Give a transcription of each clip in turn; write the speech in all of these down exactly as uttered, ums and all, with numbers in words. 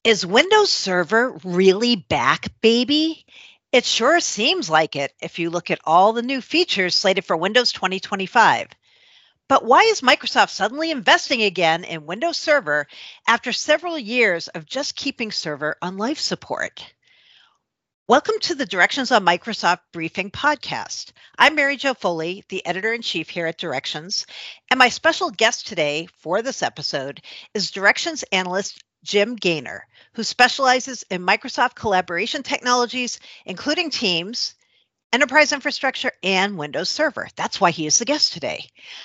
Is Windows Server really back, baby? It sure seems like it if you look at all the new features slated for Windows twenty twenty-five. But why is Microsoft suddenly investing again in Windows Server after several years of just keeping Server on life support? Welcome to the Directions on Microsoft Briefing podcast. I'm Mary Jo Foley, the editor-in-chief here at Directions, and my special guest today for this episode is Directions analyst Jim Gaynor, who specializes in Microsoft collaboration technologies, including Teams, enterprise infrastructure, and Windows Server. That's why he is the guest today.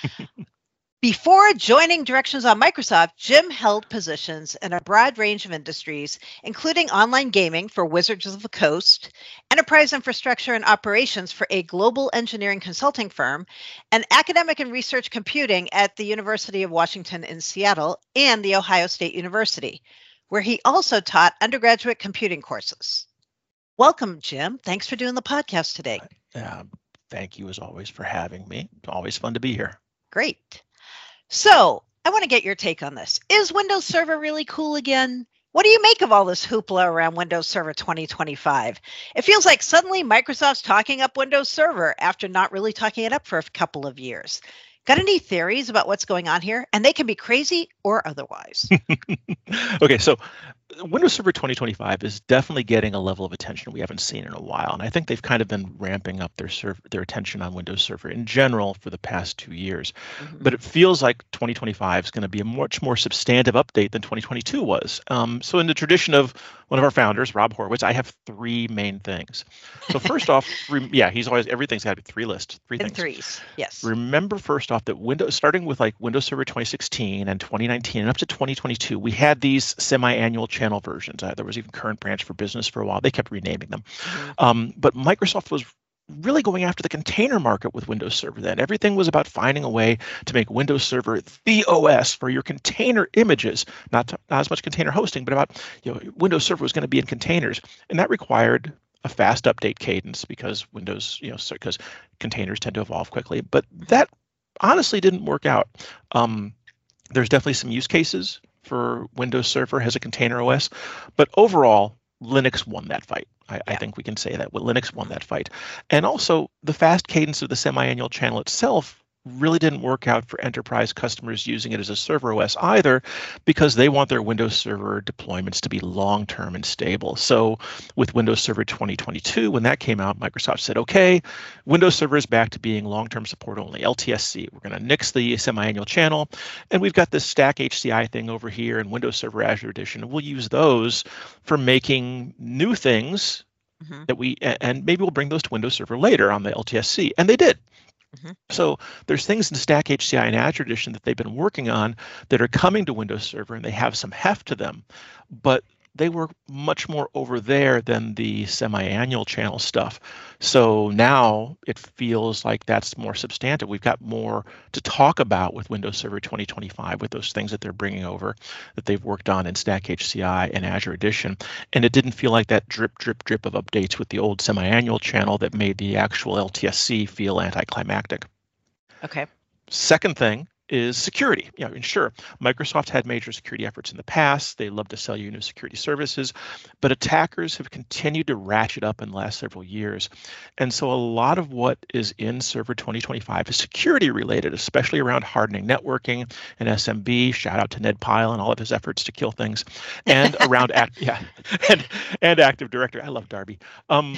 Before joining Directions on Microsoft, Jim held positions in a broad range of industries, including online gaming for Wizards of the Coast, enterprise infrastructure and operations for a global engineering consulting firm, and academic and research computing at the University of Washington in Seattle and The Ohio State University, where he also taught undergraduate computing courses. Welcome, Jim. Thanks for doing the podcast today. Uh, thank you, as always, for having me. It's always fun to be here. Great. So I want to get your take on this. Is Windows Server really cool again? What do you make of all this hoopla around Windows Server twenty twenty-five? It feels like suddenly Microsoft's talking up Windows Server after not really talking it up for a couple of years. Got any theories about what's going on here? And they can be crazy or otherwise. Okay, so Windows Server twenty twenty-five is definitely getting a level of attention we haven't seen in a while. And I think they've kind of been ramping up their serv- their attention on Windows Server in general for the past two years. Mm-hmm. But it feels like twenty twenty-five is going to be a much more substantive update than twenty twenty-two was. Um, so in the tradition of one of our founders, Rob Horowitz, I have three main things. So first off, re- yeah, he's always, everything's got to be three lists, three in things. threes, yes. Remember first off that Windows, starting with like Windows Server twenty sixteen and twenty nineteen and up to twenty twenty-two, we had these semi-annual channel versions. Uh, there was even Current Branch for Business for a while. They kept renaming them. Mm-hmm. Um, but Microsoft was really going after the container market with Windows Server then. Everything was about finding a way to make Windows Server the O S for your container images, not, to, not as much container hosting, but about, you know, Windows Server was going to be in containers. And that required a fast update cadence because Windows, you know, because containers tend to evolve quickly. But that honestly didn't work out. Um, there's definitely some use cases for Windows Server as a container O S, but overall, Linux won that fight. I, yeah. I think we can say that Linux won that fight. And also, the fast cadence of the semi-annual channel itself really didn't work out for enterprise customers using it as a server O S either, because they want their Windows Server deployments to be long-term and stable. So with Windows Server twenty twenty-two, when that came out, Microsoft said, okay, Windows Server is back to being long-term support only, L T S C. We're going to nix the semi-annual channel, and we've got this Stack H C I thing over here in Windows Server Azure Edition. We'll use those for making new things mm-hmm. that we, and maybe we'll bring those to Windows Server later on the L T S C, and they did. Mm-hmm. So there's things in Stack H C I and Azure Edition that they've been working on that are coming to Windows Server, and they have some heft to them, but they were much more over there than the semi-annual channel stuff. So now it feels like that's more substantive. We've got more to talk about with Windows Server twenty twenty-five, with those things that they're bringing over that they've worked on in Stack H C I and Azure Edition. And it didn't feel like that drip, drip, drip of updates with the old semi-annual channel that made the actual L T S C feel anticlimactic. Okay. Second thing is security. You know, and sure, Microsoft had major security efforts in the past. They love to sell you new security services, but attackers have continued to ratchet up in the last several years. And so a lot of what is in Server twenty twenty-five is security related, especially around hardening networking and S M B. Shout out to Ned Pyle and all of his efforts to kill things, and around act, yeah, and and Active Directory. I love Darby. Um,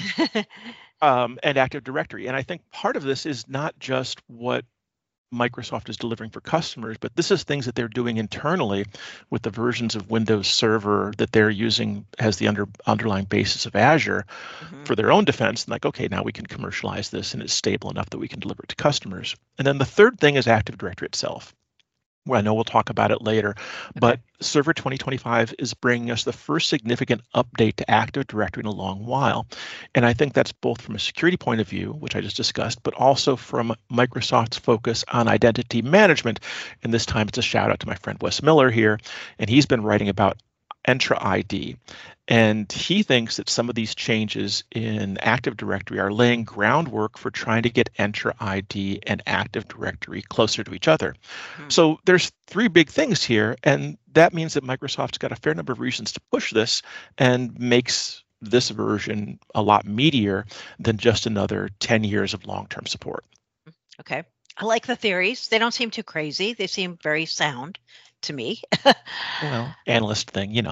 um, and Active Directory. And I think part of this is not just what Microsoft is delivering for customers, but this is things that they're doing internally with the versions of Windows Server that they're using as the under, underlying basis of Azure mm-hmm. for their own defense. And like, okay, now we can commercialize this and it's stable enough that we can deliver it to customers. And then the third thing is Active Directory itself. Well, I know we'll talk about it later, okay. But Server twenty twenty-five is bringing us the first significant update to Active Directory in a long while. And I think that's both from a security point of view, which I just discussed, but also from Microsoft's focus on identity management. And this time it's a shout out to my friend Wes Miller here. And he's been writing about Entra I D. And he thinks that some of these changes in Active Directory are laying groundwork for trying to get Entra I D and Active Directory closer to each other. Hmm. So there's three big things here, and that means that Microsoft's got a fair number of reasons to push this and makes this version a lot meatier than just another ten years of long-term support. Okay. I like the theories. They don't seem too crazy. They seem very sound to me. Well, analyst thing, you know.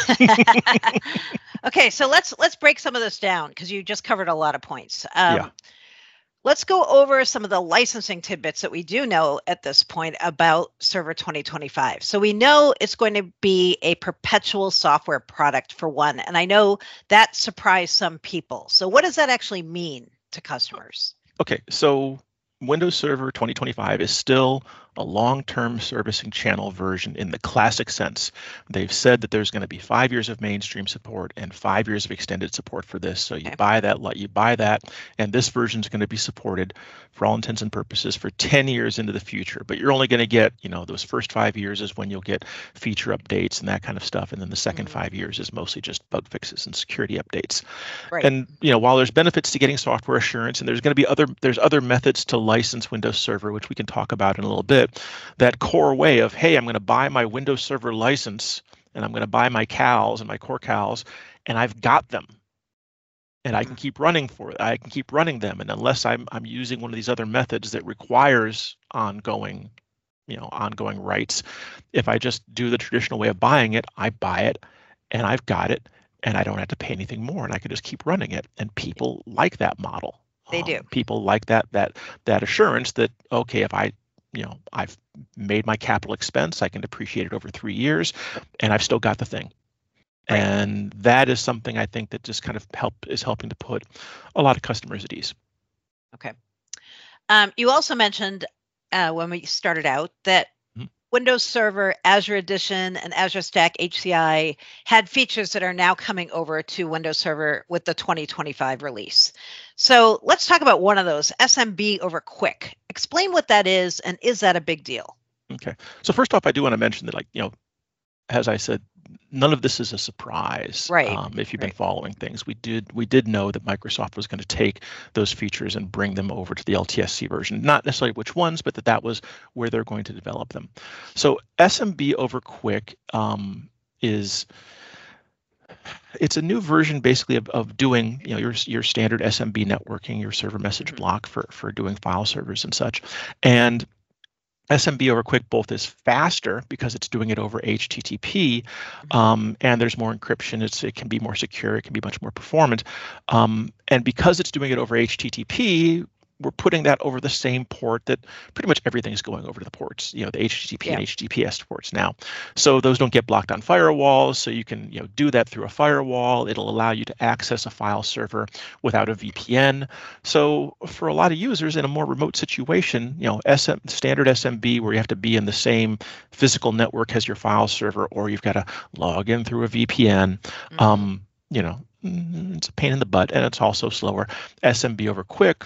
Okay, so let's let's break some of this down because you just covered a lot of points. Um, yeah. Let's go over some of the licensing tidbits that we do know at this point about Server twenty twenty-five. So we know it's going to be a perpetual software product for one, and I know that surprised some people. So what does that actually mean to customers? Okay, so Windows Server twenty twenty-five is still a long-term servicing channel version in the classic sense. They've said that there's going to be five years of mainstream support and five years of extended support for this. So you okay. buy that, you buy that, and this version is going to be supported for all intents and purposes for ten years into the future. But you're only going to get, you know, those first five years is when you'll get feature updates and that kind of stuff, and then the second mm-hmm. five years is mostly just bug fixes and security updates. Right. And you know, while there's benefits to getting software assurance, and there's going to be other there's other methods to license Windows Server, which we can talk about in a little bit. That core way of, hey, I'm going to buy my Windows Server license and I'm going to buy my C A Ls and my core C A Ls, and I've got them, and I can keep running for it. I can keep running them, and unless I'm I'm using one of these other methods that requires ongoing, you know, ongoing rights, if I just do the traditional way of buying it, I buy it, and I've got it, and I don't have to pay anything more, and I can just keep running it. And people like that model. They do. Um, people like that that that assurance that, okay, if I you know, I've made my capital expense, I can depreciate it over three years, and I've still got the thing. Right. And that is something I think that just kind of help is helping to put a lot of customers at ease. Okay. Um, you also mentioned uh, when we started out that mm-hmm. Windows Server, Azure Edition, and Azure Stack H C I had features that are now coming over to Windows Server with the twenty twenty-five release. So let's talk about one of those, S M B over Quick. Explain what that is, and is that a big deal? Okay. So first off, I do want to mention that, like, you know, as I said, none of this is a surprise. Right. Um, if you've right. been following things, we did we did know that Microsoft was going to take those features and bring them over to the L T S C version. Not necessarily which ones, but that that was where they're going to develop them. So S M B over Quick um, is it's a new version basically of, of doing, you know, your your standard S M B networking, your server message mm-hmm. block for for doing file servers and such. And S M B over Quick both is faster because it's doing it over H T T P, um, and there's more encryption. It's it can be more secure. It can be much more performant, um, and because it's doing it over H T T P, we're putting that over the same port that pretty much everything's going over to the ports. You know, the H T T P yeah. and H T T P S ports now. So those don't get blocked on firewalls. So you can you know do that through a firewall. It'll allow you to access a file server without a V P N. So for a lot of users in a more remote situation, you know, S M, standard S M B where you have to be in the same physical network as your file server, or you've got to log in through a V P N. Mm-hmm. Um, you know, it's a pain in the butt, and it's also slower. S M B over Quick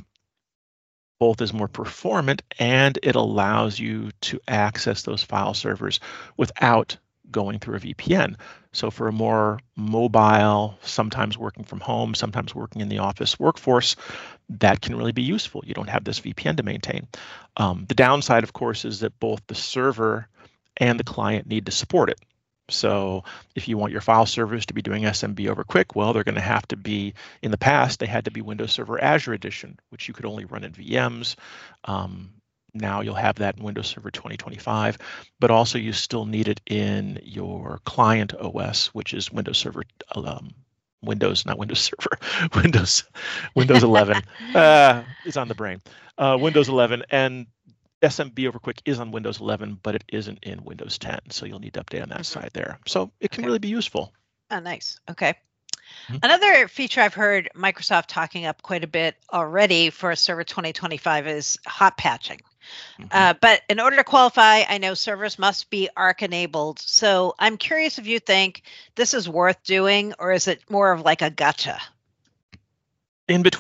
both is more performant, and it allows you to access those file servers without going through a V P N. So for a more mobile, sometimes working from home, sometimes working in the office workforce, that can really be useful. You don't have this V P N to maintain. Um, the downside, of course, is that both the server and the client need to support it. So if you want your file servers to be doing S M B over Quick, well, they're going to have to be, in the past, they had to be Windows Server Azure Edition, which you could only run in V Ms. Um, now you'll have that in Windows Server twenty twenty-five, but also you still need it in your client O S, which is Windows Server, um, Windows, not Windows Server, Windows, Windows eleven. uh, it's on the brain. Uh, Windows eleven, and S M B over Quick is on Windows eleven, but it isn't in Windows ten. So you'll need to update on that mm-hmm. side there. So it can okay. really be useful. Oh, nice. Okay. Mm-hmm. Another feature I've heard Microsoft talking up quite a bit already for Server twenty twenty-five is hot patching. Mm-hmm. Uh, but in order to qualify, I know servers must be A R C enabled. So I'm curious if you think this is worth doing, or is it more of like a gotcha? In between.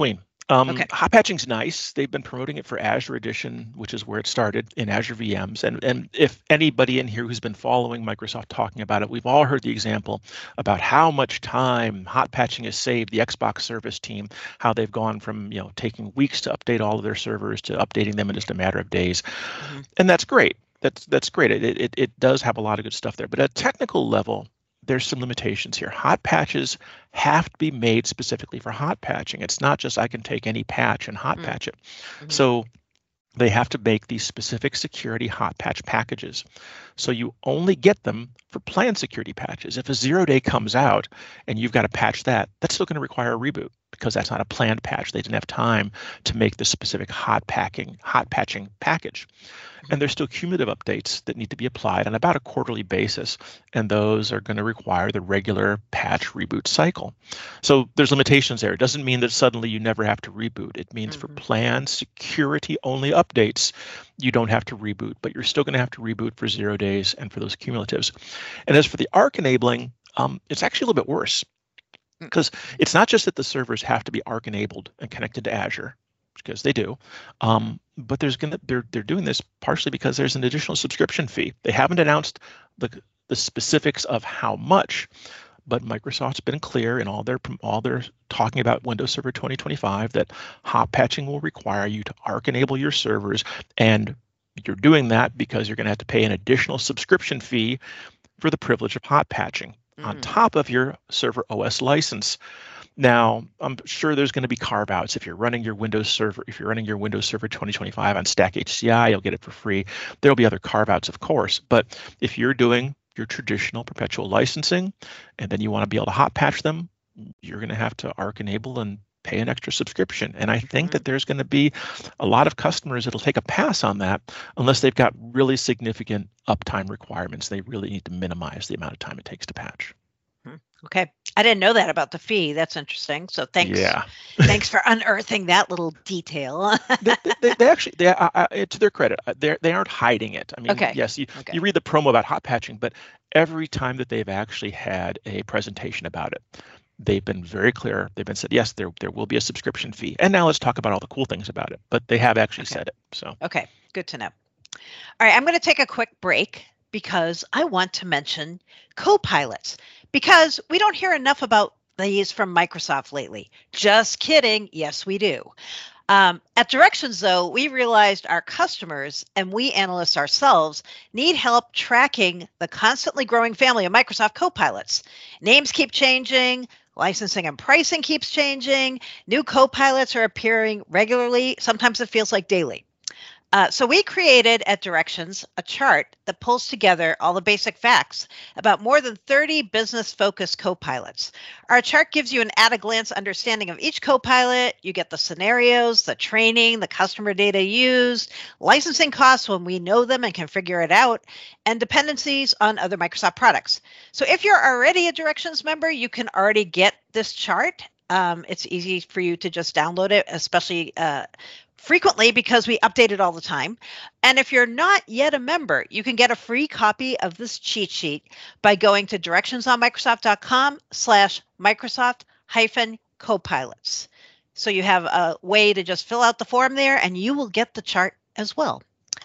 Um, Okay. hot patching's nice. They've been promoting it for Azure Edition, which is where it started in Azure V Ms. And and if anybody in here who's been following Microsoft talking about it, we've all heard the example about how much time hot patching has saved the Xbox service team, how they've gone from, you know, taking weeks to update all of their servers to updating them in just a matter of days. Mm-hmm. And that's great. That's that's great. It, it it does have a lot of good stuff there. But at a technical level, there's some limitations here. Hot patches have to be made specifically for hot patching. It's not just I can take any patch and hot mm. patch it. Mm-hmm. So they have to make these specific security hot patch packages. So you only get them for planned security patches. If a zero day comes out and you've got to patch that, that's still going to require a reboot because that's not a planned patch. They didn't have time to make the specific hot packing, hot patching package. And there's still cumulative updates that need to be applied on about a quarterly basis, and those are going to require the regular patch reboot cycle. So there's limitations there. It doesn't mean that suddenly you never have to reboot. It means mm-hmm. for planned security-only updates, you don't have to reboot, but you're still going to have to reboot for zero days and for those cumulatives. And as for the A R C enabling, um, it's actually a little bit worse because it's not just that the servers have to be A R C enabled and connected to Azure, because they do, um, but there's gonna they're they're doing this partially because there's an additional subscription fee. They haven't announced the the specifics of how much, but Microsoft's been clear in all their all their talking about Windows Server twenty twenty-five that hot patching will require you to A R C enable your servers, and you're doing that because you're going to have to pay an additional subscription fee for the privilege of hot patching mm-hmm. on top of your server O S license. Now, I'm sure there's going to be carve-outs. If you're running your Windows Server, if you're running your Windows Server twenty twenty-five on Stack H C I, you'll get it for free. There'll be other carve-outs, of course. But if you're doing your traditional perpetual licensing, and then you want to be able to hot patch them, you're going to have to A R C enable and pay an extra subscription. And I think mm-hmm. that there's going to be a lot of customers that'll take a pass on that unless they've got really significant uptime requirements. They really need to minimize the amount of time it takes to patch. Okay. I didn't know that about the fee. That's interesting. So thanks. Yeah. Thanks for unearthing that little detail. they, they, they actually, they, uh, uh, to their credit, they they aren't hiding it. I mean, okay. yes, you, okay. you read the promo about hot patching, but every time that they've actually had a presentation about it, they've been very clear. They've been said, yes, there there will be a subscription fee. And now let's talk about all the cool things about it. But they have actually okay. said it. So okay, good to know. All right, I'm going to take a quick break because I want to mention Copilots. Because we don't hear enough about these from Microsoft lately. Just kidding. Yes, we do. Um, at Directions, though, we realized our customers and we analysts ourselves need help tracking the constantly growing family of Microsoft Copilots. Names keep changing. Licensing and pricing keeps changing. New Copilots are appearing regularly. Sometimes it feels like daily. Uh, so we created at Directions a chart that pulls together all the basic facts about more than thirty business-focused copilots. Our chart gives you an at-a-glance understanding of each copilot. You get the scenarios, the training, the customer data used, licensing costs when we know them and can figure it out, and dependencies on other Microsoft products. So if you're already a Directions member, you can already get this chart. Um, it's easy for you to just download it, especially uh, frequently because we update it all the time. And if you're not yet a member, you can get a free copy of this cheat sheet by going to directionsonmicrosoft.com slash Microsoft hyphen copilots. So you have a way to just fill out the form there and you will get the chart as well.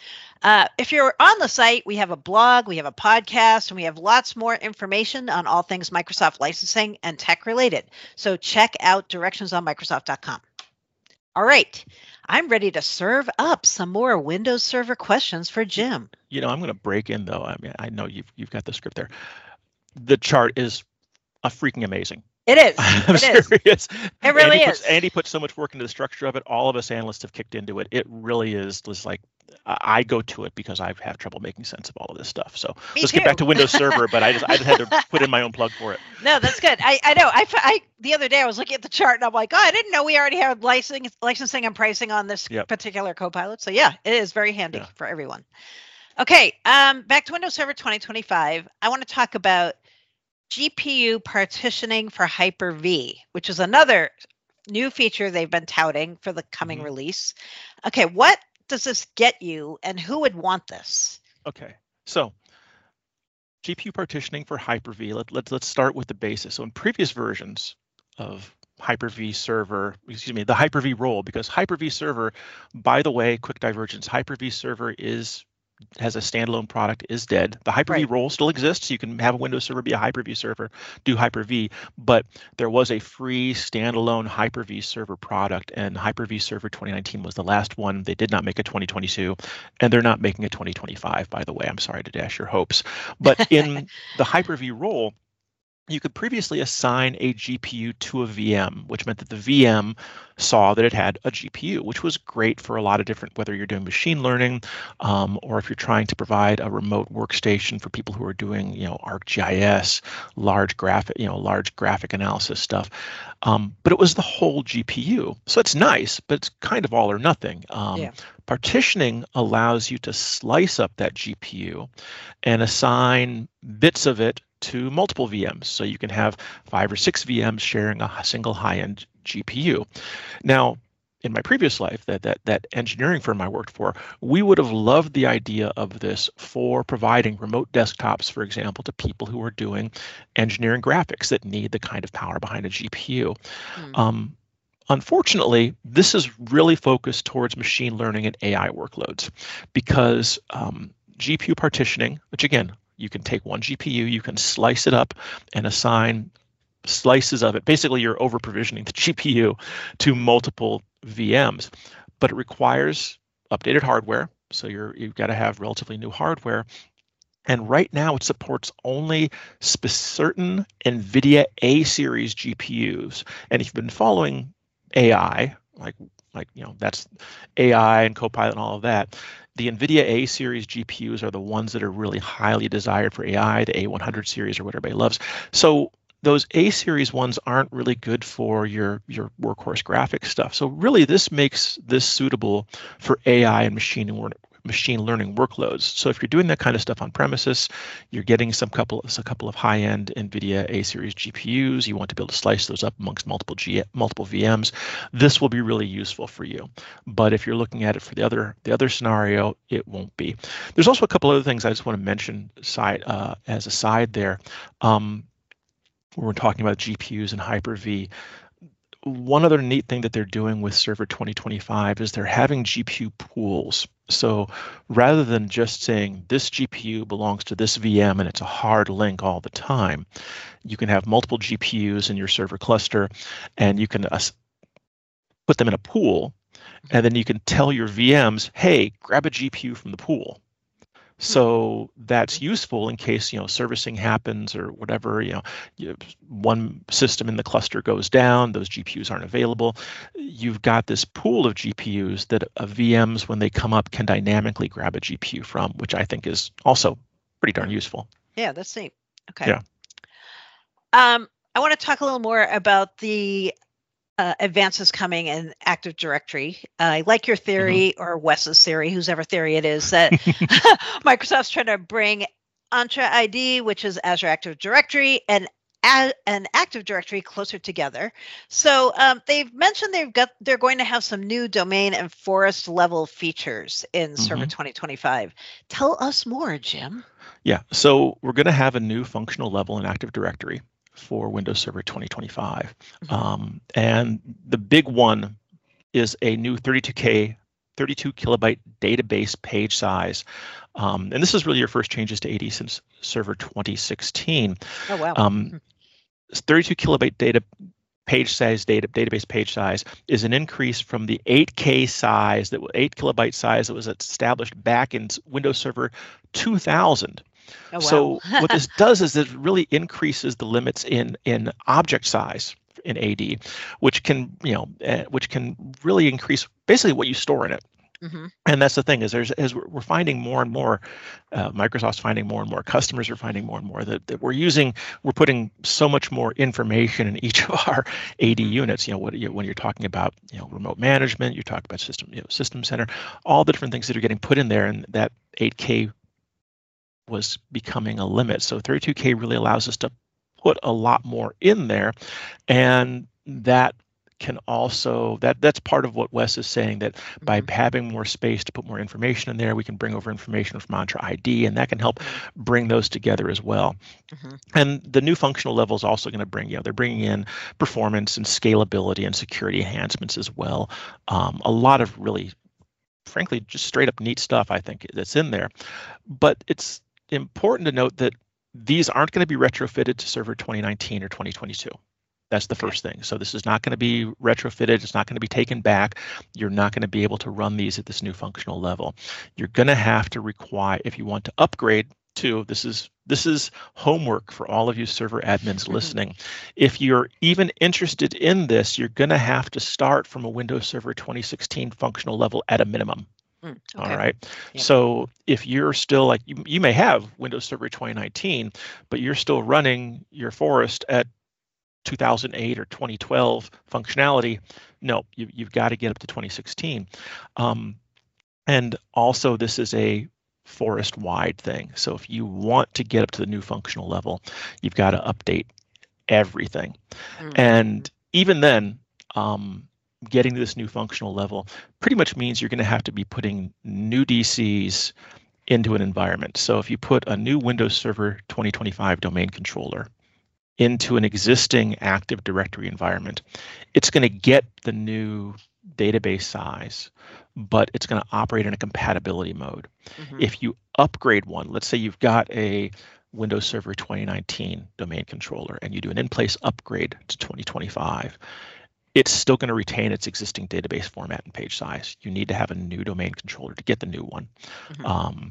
Uh, if you're on the site, we have a blog, we have a podcast, and we have lots more information on all things Microsoft licensing and tech related. So check out directions on microsoft dot com. All right, I'm ready to serve up some more Windows Server questions for Jim. You know, I'm going to break in, though. I mean, I know you've you've got the script there. The chart is a freaking amazing. It is. I'm it serious. Is. It really Andy is. Puts, Andy put so much work into the structure of it. All of us analysts have kicked into it. It really is just like, I go to it because I have trouble making sense of all of this stuff. So Me let's too. get back to Windows Server, but I just I just had to put in my own plug for it. No, that's good. I, I know. I, I the other day I was looking at the chart and I'm like, oh, I didn't know we already had licensing, licensing and pricing on this yep. particular Copilot. So yeah, it is very handy yeah. for everyone. Okay, um, back to Windows Server twenty twenty-five. I want to talk about G P U partitioning for Hyper-V, which is another new feature they've been touting for the coming mm-hmm. release. Okay, what does this get you and who would want this? Okay, so G P U partitioning for Hyper-V, let, let, let's start with the basis. So in previous versions of Hyper-V server, excuse me, the Hyper-V role, because Hyper-V server, by the way, quick divergence, Hyper-V server is has a standalone product, is dead. The Hyper-V Right. role still exists. You can have a Windows server be a Hyper-V server, do Hyper-V, but there was a free standalone Hyper-V server product, and Hyper-V server twenty nineteen was the last one. They did not make a twenty twenty-two, and they're not making a twenty twenty-five, by the way. I'm sorry to dash your hopes. But in the Hyper-V role, you could previously assign a G P U to a V M, which meant that the V M saw that it had a G P U, which was great for a lot of different, whether you're doing machine learning, um, or if you're trying to provide a remote workstation for people who are doing, you know, ArcGIS, large graphic, you know, large graphic analysis stuff. Um, but it was the whole G P U. So it's nice, but it's kind of all or nothing. Um, Yeah. Partitioning allows you to slice up that G P U and assign bits of it to multiple V Ms. So you can have five or six V Ms sharing a single high-end G P U. Now, in my previous life, that, that, that engineering firm I worked for, we would have loved the idea of this for providing remote desktops, for example, to people who are doing engineering graphics that need the kind of power behind a G P U. Hmm. Um, Unfortunately, this is really focused towards machine learning and A I workloads, because um, G P U partitioning, which again, you can take one G P U, you can slice it up and assign slices of it. Basically, you're over provisioning the G P U to multiple V Ms, but it requires updated hardware. So you're, you've got to have relatively new hardware. And right now it supports only sp- certain NVIDIA A-series G P Us. And if you've been following A I, like, like you know, that's A I and Copilot and all of that, the NVIDIA A-series G P Us are the ones that are really highly desired for A I, the A one hundred series or what everybody loves. So those A-series ones aren't really good for your, your workhorse graphics stuff. So really this makes this suitable for A I and machine learning machine learning workloads. So if you're doing that kind of stuff on premises, you're getting some couple a couple of high-end NVIDIA A-series G P Us. You want to be able to slice those up amongst multiple G, multiple V Ms. This will be really useful for you. But if you're looking at it for the other the other scenario, it won't be. There's also a couple other things I just want to mention side uh, as a side there. Um, we're talking about G P Us and Hyper-V. One other neat thing that they're doing with Server twenty twenty-five is they're having G P U pools. So rather than just saying this G P U belongs to this V M and it's a hard link all the time, you can have multiple G P Us in your server cluster, and you can uh, put them in a pool, and then you can tell your V Ms, hey, grab a G P U from the pool. So that's useful in case, you know, servicing happens or whatever, you know, you, one system in the cluster goes down, those G P Us aren't available. You've got this pool of G P Us that uh, V Ms, when they come up, can dynamically grab a G P U from, which I think is also pretty darn useful. Yeah, that's neat. Okay. Yeah. Um, I want to talk a little more about the Uh, advances coming in Active Directory. Uh, I like your theory, mm-hmm. or Wes's theory, whosever theory it is, that Microsoft's trying to bring Entra I D, which is Azure Active Directory, and a- an Active Directory closer together. So um, they've mentioned they've got they're going to have some new domain and forest level features in mm-hmm. Server twenty twenty-five. Tell us more, Jim. Yeah, so we're going to have a new functional level in Active Directory for Windows Server twenty twenty-five. Mm-hmm. Um, and the big one is a new thirty-two K, thirty-two kilobyte database page size. Um, and this is really your first changes to A D since Server twenty sixteen. Oh, wow. Um, mm-hmm. thirty-two kilobyte data page size data database page size is an increase from the eight K size, that eight kilobyte size that was established back in Windows Server two thousand. Oh, wow. So what this does is it really increases the limits in in object size in A D, which can you know uh, which can really increase basically what you store in it. Mm-hmm. And that's the thing is there's as we're finding more and more, uh, Microsoft's finding more and more, customers are finding more and more that, that we're using we're putting so much more information in each of our A D units. You know what you, when you're talking about you know remote management, you talk about system you know system center, all the different things that are getting put in there, and that eight K was becoming a limit. So thirty-two K really allows us to put a lot more in there, and that can also, that that's part of what Wes is saying, that by Mhm. having more space to put more information in there, we can bring over information from Entra I D, and that can help bring those together as well. Mhm. And the new functional level is also going to bring, you know, they're bringing in performance and scalability and security enhancements as well. Um, a lot of really, frankly, just straight up neat stuff, I think, that's in there. But it's important to note that these aren't going to be retrofitted to Server twenty nineteen or twenty twenty-two. That's the Okay. first thing. So this is not going to be retrofitted. It's not going to be taken back. You're not going to be able to run these at this new functional level. You're going to have to require, if you want to upgrade to, this is this is homework for all of you server admins listening. If you're even interested in this, you're going to have to start from a Windows Server twenty sixteen functional level at a minimum. Mm, All okay. right. Yep. So if you're still like, you, you may have Windows Server twenty nineteen, but you're still running your Forest at two thousand eight or twenty twelve functionality, no, you, you've got to get up to twenty sixteen. Um, and also, this is a Forest-wide thing. So if you want to get up to the new functional level, you've got to update everything. Mhm. And even then, um, getting to this new functional level pretty much means you're going to have to be putting new D Cs into an environment. So if you put a new Windows Server twenty twenty-five domain controller into an existing Active Directory environment, it's going to get the new database size, but it's going to operate in a compatibility mode. Mhm. If you upgrade one, let's say you've got a Windows Server twenty nineteen domain controller and you do an in-place upgrade to twenty twenty-five, it's still going to retain its existing database format and page size. You need to have a new domain controller to get the new one. Mhm. Um,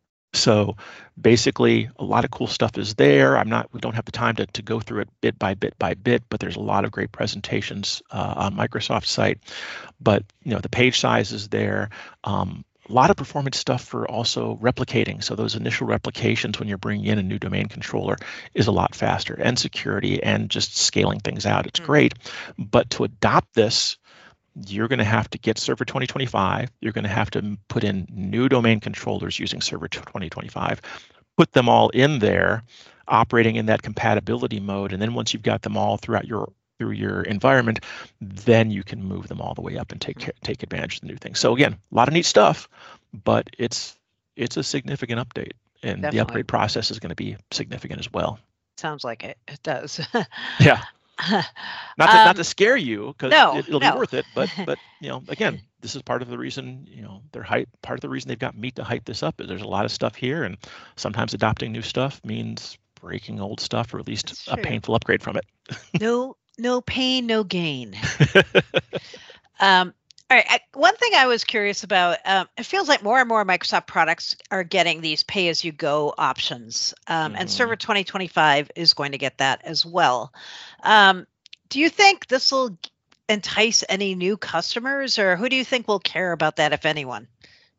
so basically, a lot of cool stuff is there. I'm not, we don't have the time to, to go through it bit by bit by bit, but there's a lot of great presentations uh, on Microsoft's site. But you know, the page size is there. Um, a lot of performance stuff for also replicating. So those initial replications when you're bringing in a new domain controller is a lot faster, and security and just scaling things out. It's Mm. great. But to adopt this, you're going to have to get Server twenty twenty-five. You're going to have to put in new domain controllers using Server twenty twenty-five, put them all in there, operating in that compatibility mode. And then once you've got them all throughout your through your environment, then you can move them all the way up and take take advantage of the new things. So again, a lot of neat stuff, but it's it's a significant update, and Definitely. the upgrade process is going to be significant as well. Sounds like it. It does. Yeah. Not to, um, not to scare you, because no, it, it'll no. be worth it. But but you know, again, this is part of the reason, you know, they're hype. Part of the reason they've got me to hype this up is there's a lot of stuff here, and sometimes adopting new stuff means breaking old stuff, or at least That's a true. painful upgrade from it. No, no pain, no gain. um, all right. I, one thing I was curious about, um, it feels like more and more Microsoft products are getting these pay-as-you-go options, um, and Mhm. Server twenty twenty-five is going to get that as well. Um, do you think this will entice any new customers, or who do you think will care about that, if anyone?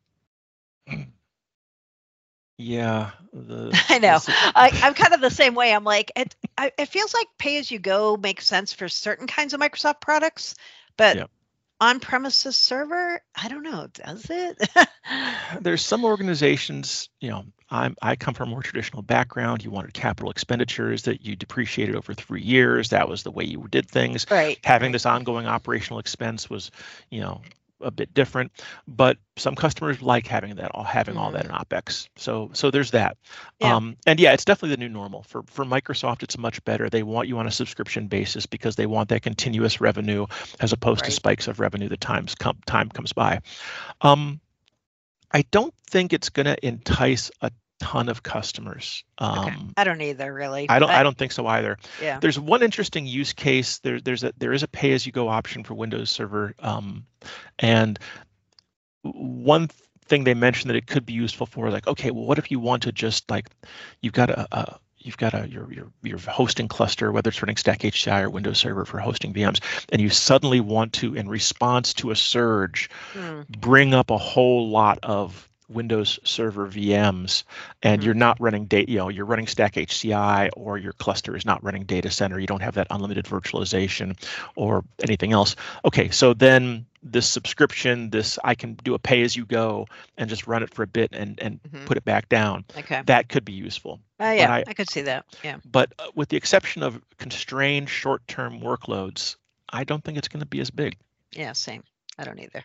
Yeah, the, I know. the- I, I'm kind of the same way. I'm like, it, I, it feels like pay-as-you-go makes sense for certain kinds of Microsoft products, but Yep. on-premises server, I don't know, does it? There's some organizations, you know, I'm, I come from a more traditional background. You wanted capital expenditures that you depreciated over three years. That was the way you did things. Right. Having right. this ongoing operational expense was, you know, a bit different. But some customers like having that, all having all that in OpEx. So, so there's that. Yeah. Um, and yeah, it's definitely the new normal for for Microsoft. It's much better. They want you on a subscription basis because they want that continuous revenue as opposed to Right. spikes of revenue that times come time comes by. Um, I don't think it's going to entice a ton of customers. Okay. Um, I don't either, really. I don't. I- I don't think so either. Yeah. There's one interesting use case. There, there's a there is a pay-as-you-go option for Windows Server, um, and one thing they mentioned that it could be useful for, like, okay, well, what if you want to just like, you've got a, a you've got a your your your hosting cluster, whether it's running Stack H C I or Windows Server for hosting V Ms, and you suddenly want to, in response to a surge, Hmm. bring up a whole lot of Windows Server V Ms, and Mhm. you're not running data, you know, you're running Stack H C I, or your cluster is not running data center, you don't have that unlimited virtualization or anything else. Okay, so then this subscription, this, I can do a pay as you go and just run it for a bit and and Mhm. put it back down. Okay. That could be useful. Uh, yeah, I- I could see that. Yeah. But uh, with the exception of constrained short-term workloads, I don't think it's going to be as big. Yeah, same. I don't either.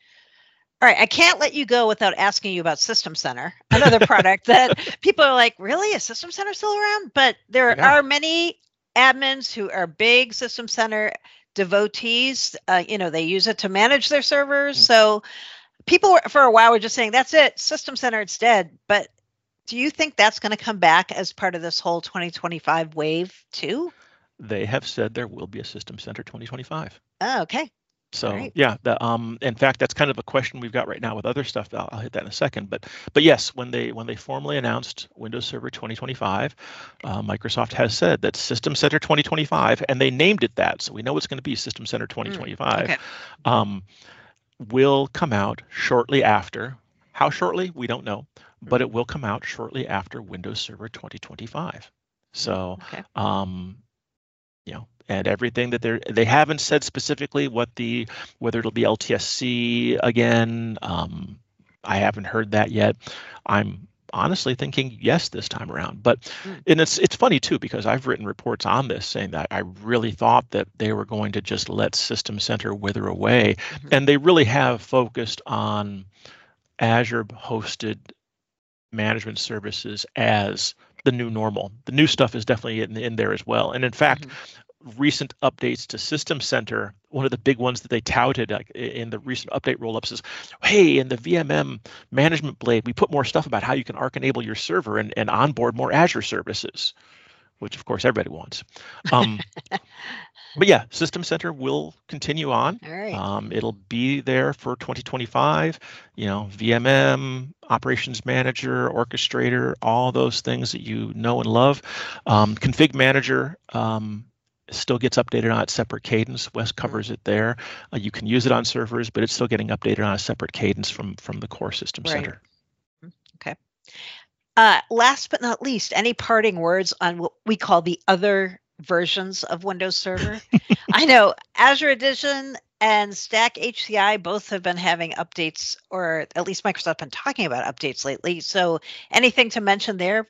All right, I can't let you go without asking you about System Center, another product that people are like, really, is System Center still around? But there Yeah. are many admins who are big System Center devotees. Uh, you know, they use it to manage their servers. Mm. So people were, for a while were just saying, that's it, System Center, it's dead. But do you think that's going to come back as part of this whole twenty twenty-five wave too? They have said there will be a System Center twenty twenty-five. Oh, okay. So right. yeah, the, um, in fact, that's kind of a question we've got right now with other stuff. I'll, I'll hit that in a second. But but yes, when they when they formally announced Windows Server twenty twenty-five, uh, Microsoft has said that System Center twenty twenty-five, and they named it that, so we know it's going to be System Center twenty twenty-five. Mm, okay. um, will come out shortly after. How shortly, we don't know, but it will come out shortly after Windows Server twenty twenty-five. So. Okay. Um, you know, and everything that they're they haven't said specifically what the whether it'll be L T S C again. Um, I haven't heard that yet. I'm honestly thinking yes this time around. But mm. and it's it's funny too, because I've written reports on this saying that I really thought that they were going to just let System Center wither away, mm-hmm. and they really have focused on Azure hosted management services as the new normal. The new stuff is definitely in, in there as well. And in fact, mm-hmm. recent updates to System Center, one of the big ones that they touted like, in the recent update rollups is, hey, in the V M M management blade, we put more stuff about how you can Arc enable your server and, and onboard more Azure services, which of course everybody wants. Um, but yeah, System Center will continue on. All right. Um, it'll be there for twenty twenty-five. You know, V M M, Operations Manager, Orchestrator, all those things that you know and love. Um, Config Manager um, still gets updated on its separate cadence. Wes covers mm-hmm. it there. Uh, you can use it on servers, but it's still getting updated on a separate cadence from from the core System right. Center. Okay. Uh, last but not least, any parting words on what we call the other versions of Windows Server? I know Azure Edition and Stack H C I both have been having updates, or at least Microsoft has been talking about updates lately. So anything to mention there?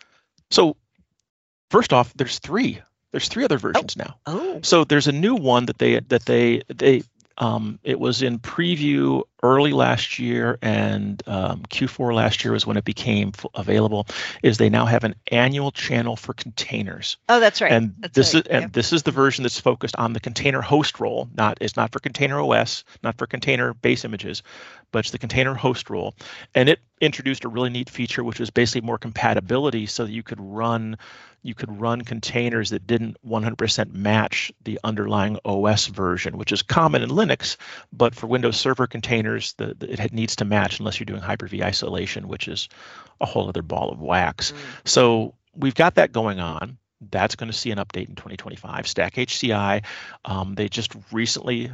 So first off, there's three. There's three other versions oh. now. Oh. So there's a new one that they that they they um, it was in preview early last year, and um, Q four last year was when it became f- available. Is they now have an annual channel for containers. Oh, that's right. And that's this right. is and yep. this is the version that's focused on the container host role. Not it's not for container O S, not for container base images, but it's the container host role. And it introduced a really neat feature, which was basically more compatibility, so that you could run you could run containers that didn't one hundred percent match the underlying O S version, which is common in Linux, but for Windows Server containers, the, the, it needs to match unless you're doing Hyper-V isolation, which is a whole other ball of wax. Mm. So we've got that going on. That's going to see an update in twenty twenty-five. Stack H C I, um, they just recently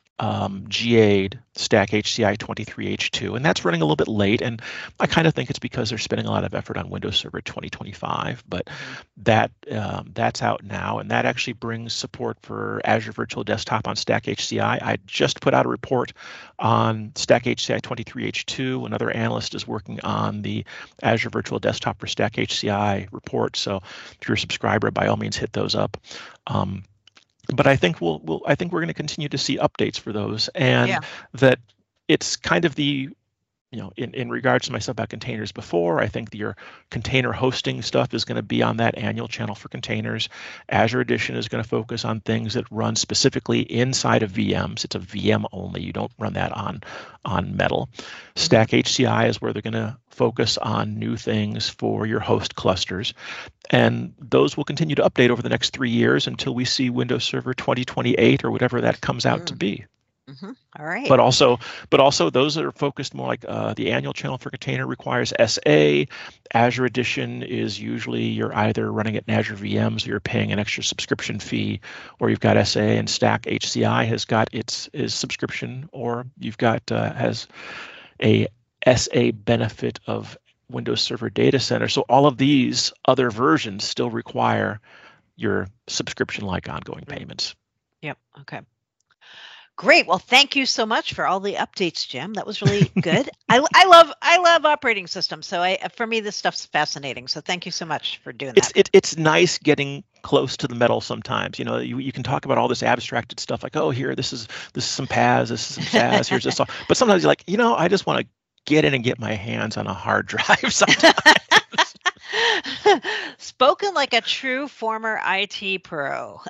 um, G A'd Stack H C I twenty-three H two, and that's running a little bit late. And I kind of think it's because they're spending a lot of effort on Windows Server twenty twenty-five, but mm-hmm. that um, that's out now, and that actually brings support for Azure Virtual Desktop on Stack H C I. I just put out a report on Stack H C I twenty-three H two. Another analyst is working on the Azure Virtual Desktop for Stack H C I report. So if you're a subscriber, by all means, hit those up. Um, But I think we'll, we'll I think we're going to continue to see updates for those, and yeah. that it's kind of the, you know, in, in regards to my stuff about containers before, I think your container hosting stuff is going to be on that annual channel for containers. Azure Edition is going to focus on things that run specifically inside of V Ms. It's a V M only. You don't run that on on Metal. Mm-hmm. Stack H C I is where they're going to focus on new things for your host clusters. And those will continue to update over the next three years until we see Windows Server twenty twenty-eight or whatever that comes out mm. to be. Mm-hmm. All right. But also, but also those that are focused more like uh, the annual channel for container requires S A. Azure Edition is usually you're either running it in Azure V Ms or you're paying an extra subscription fee, or you've got S A. And Stack H C I has got its is subscription, or you've got uh, has a S A benefit of Windows Server Data Center. So all of these other versions still require your subscription-like ongoing payments. Yep. Okay. Great. Well, thank you so much for all the updates, Jim. That was really good. I, I love I love operating systems. So I for me this stuff's fascinating. So thank you so much for doing It's that. it, it's nice getting close to the metal sometimes. You know, you, you can talk about all this abstracted stuff like, oh, here, this is this is some P A S, this is some S A S, here's this all. But sometimes you're like, you know, I just want to get in and get my hands on a hard drive sometimes. Spoken like a true former I T pro.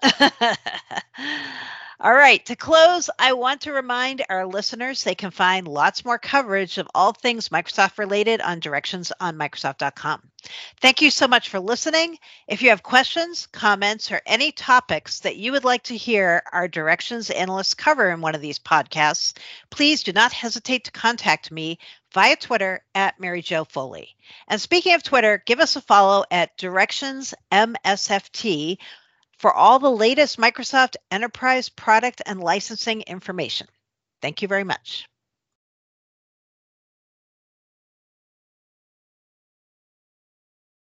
All right, to close, I want to remind our listeners they can find lots more coverage of all things Microsoft related on directions on Microsoft dot com. Thank you so much for listening. If you have questions, comments, or any topics that you would like to hear our directions analysts cover in one of these podcasts, please do not hesitate to contact me via Twitter at Mary Jo Foley. And speaking of Twitter, give us a follow at Directions M S F T for all the latest Microsoft Enterprise product and licensing information. Thank you very much.